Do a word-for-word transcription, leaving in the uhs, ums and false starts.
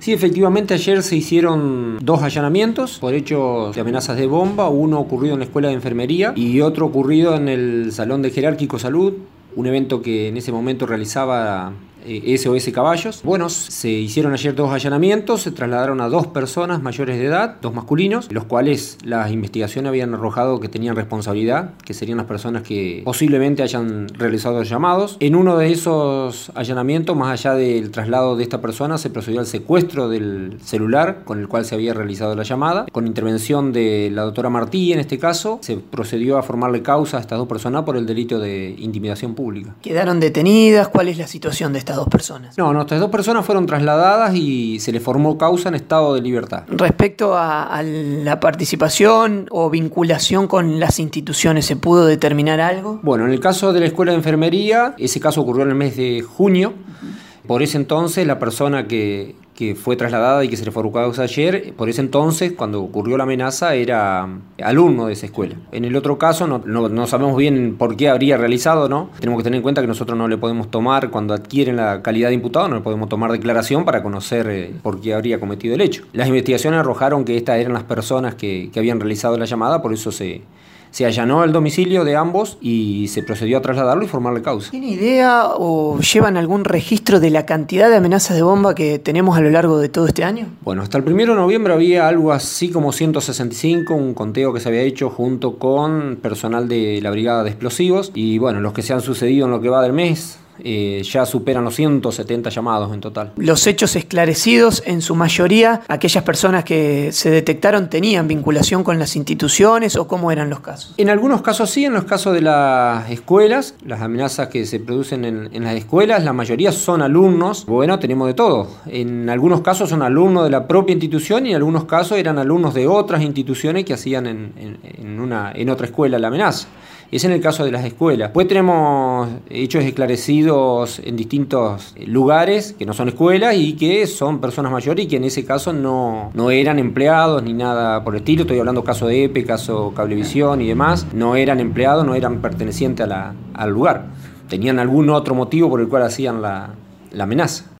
Sí, efectivamente ayer se hicieron dos allanamientos por hechos de amenazas de bomba, uno ocurrido en la Escuela de Enfermería y otro ocurrido en el Salón de Jerárquico Salud, un evento que en ese momento realizaba S O S Caballos. Bueno, se hicieron ayer dos allanamientos, se trasladaron a dos personas mayores de edad, dos masculinos, los cuales las investigaciones habían arrojado que tenían responsabilidad, que serían las personas que posiblemente hayan realizado los llamados. En uno de esos allanamientos, más allá del traslado de esta persona, se procedió al secuestro del celular con el cual se había realizado la llamada. Con intervención de la doctora Martí, en este caso, se procedió a formarle causa a estas dos personas por el delito de intimidación pública. ¿Quedaron detenidas? ¿Cuál es la situación de estas dos personas? No, nuestras dos personas fueron trasladadas y se les formó causa en estado de libertad. Respecto a, a la participación o vinculación con las instituciones, ¿se pudo determinar algo? Bueno, en el caso de la Escuela de Enfermería, ese caso ocurrió en el mes de junio. Por ese entonces, la persona que, que fue trasladada y que se le formó causa ayer, por ese entonces, cuando ocurrió la amenaza, era alumno de esa escuela. En el otro caso, no, no, no sabemos bien por qué habría realizado, ¿no? Tenemos que tener en cuenta que nosotros no le podemos tomar, cuando adquieren la calidad de imputado, no le podemos tomar declaración para conocer eh, por qué habría cometido el hecho. Las investigaciones arrojaron que estas eran las personas que, que habían realizado la llamada, por eso se... Se allanó el domicilio de ambos y se procedió a trasladarlo y formarle causa. ¿Tiene idea o llevan algún registro de la cantidad de amenazas de bomba que tenemos a lo largo de todo este año? Bueno, hasta el primero de noviembre había algo así como ciento sesenta y cinco, un conteo que se había hecho junto con personal de la Brigada de Explosivos. Y bueno, los que se han sucedido en lo que va del mes... Eh, ya superan los ciento setenta llamados en total. Los hechos esclarecidos, en su mayoría, aquellas personas que se detectaron tenían vinculación con las instituciones o cómo eran los casos. En algunos casos sí, en los casos de las escuelas, las amenazas que se producen en, en las escuelas, la mayoría son alumnos. Bueno, tenemos de todo. En algunos casos son alumnos de la propia institución y en algunos casos eran alumnos de otras instituciones que hacían en, en, en, una, en otra escuela la amenaza. Es en el caso de las escuelas. Después tenemos hechos esclarecidos en distintos lugares que no son escuelas y que son personas mayores y que en ese caso no, no eran empleados ni nada por el estilo. Estoy hablando caso de E P E, caso Cablevisión y demás. No eran empleados, no eran pertenecientes a la, al lugar. Tenían algún otro motivo por el cual hacían la, la amenaza.